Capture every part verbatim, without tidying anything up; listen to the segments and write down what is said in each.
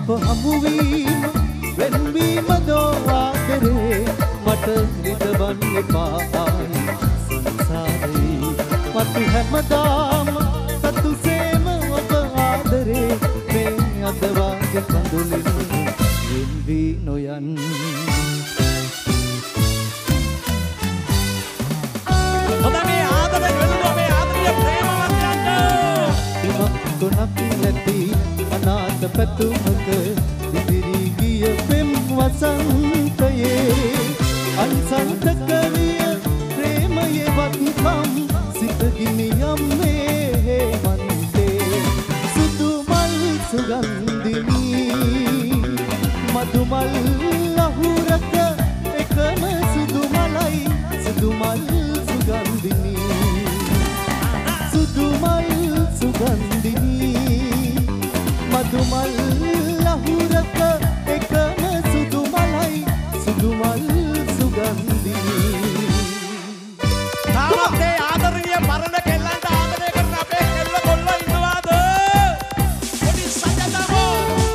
හමුවීම වෙන්වීම දෝවාදරේ මට රිදවන්න එපා ආයි සංසාරේ මට හැමදාම සතුසේම ඔබ ආදරේ මේ අද වාගේ කඳුලින් වෙන්වී නොයන් හොඳ මේ ආදරේ වෙනුවා මේ ආදරේ ප්‍රේමවත් යන්න තුනක් නැති අනාථ පැතුමක ඉදිරි ගිය පෙම් වසන්තයේ අන්සන්ත කවිය ප්‍රේමයේ වත්කම් සිත ගිනියම් මේ මන්තේ සුදු මල් සුගන්ධිනී මధు මල් ලහුරක එකම සුදු මලයි සුදු මල් සුගන්ධිනී සුදු මල් සුගන්ධිනී මధు මල් ලහුරක එකම සුදු මලයි සුදු මල් සුගන්ධිනී තාමත් ඒ ආදරණීය පරණ කෙල්ලන්ට ආදරය කරන අපේ කෙල්ල කොල්ල ඉන්නවාද පොඩි සජදමෝ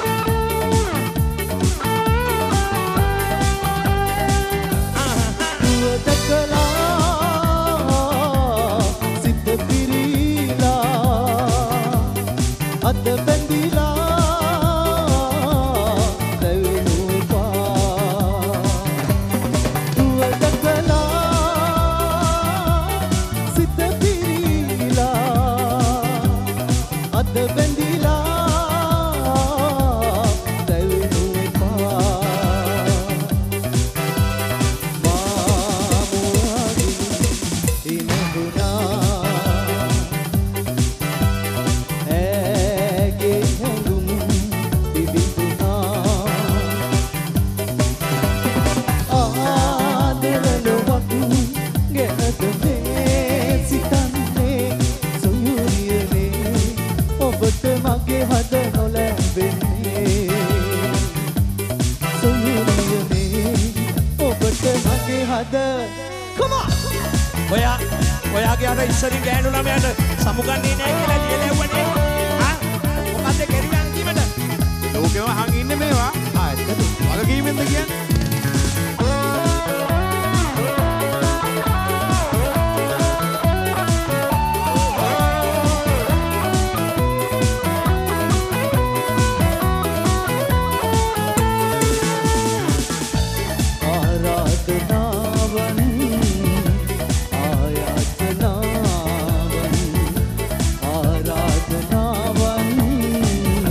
සිත පිරීලා අද බැඳිලා දැවෙනුපා දුව දකලා සිත පිරීලා අද බැඳිලා දැවෙනුපා මාමුවදින් ඉනහුනා මගේ හද නොලැබෙන්නේ සොයුරියනේ ඔබට මගේ හද come on ඔයා ඔයාගේ අර ඉස්සරින් ගෑනු ළමයාට සමුගන්නේ නැහැ කියලා ලියලෙව්වනේ ආ මොකද්ද කෙරුවේ අන්තිමට ලෝකෙම අහන් ඉන්නේ මේවා ආ ඇත්තද වගකීමෙන්ද කියන්නේ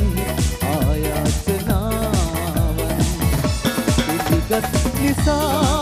නිසා